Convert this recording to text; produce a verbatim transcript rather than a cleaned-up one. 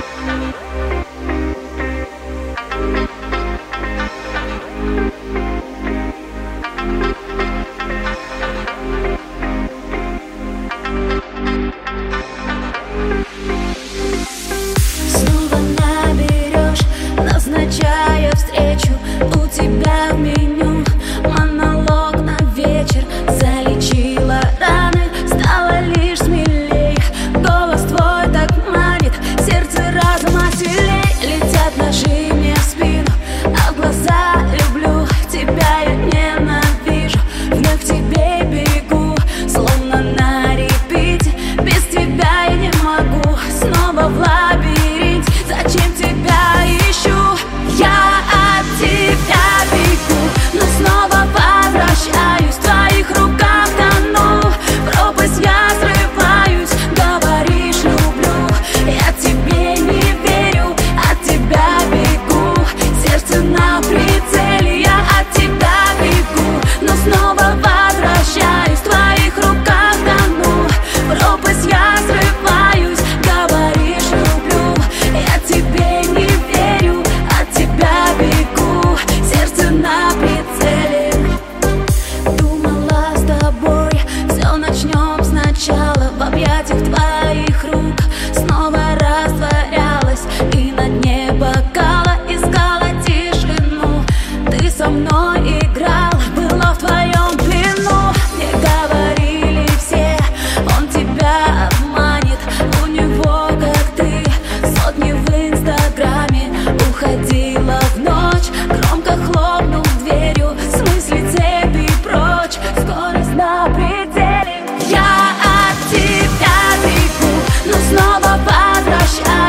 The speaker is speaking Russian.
Снова наберешь, назначая встречу. У тебя в меню монолог на вечер. Залечила раны, стала лишь смелей. Голос твой так манит, сердце разума сильней. Летят ножи мне в спину, а в глаза люблю. Тебя я ненавижу, вновь к тебе бегу, словно на репите. Без тебя я не могу, снова в лабиринте. Зачем тебя ищу? Я от тебя бегу, но снова возвращаюсь. В твоих руках тону, в пропасть я срываюсь. Говоришь, люблю, я тебе не верю. От тебя бегу, сердце на прицеле. Я от тебя бегу, но снова возвращаюсь. В твоих руках тону, в пропасть я срываюсь. Говоришь, люблю, я тебе не верю. От тебя бегу, сердце на прицеле. Думала, с тобой все начнем сначала. В объятиях твоих рук снова растворялась, и на дне бокала искала тишину. Ты со мной играла, была в твоем плену. Мне говорили все, он тебя обманет. У него, как ты, сотни в инстаграме. Уходила в ночь, громко хлопнув дверью. В смысле цепи прочь, скорость на пределе. Я от тебя бегу, но снова возвращаюсь.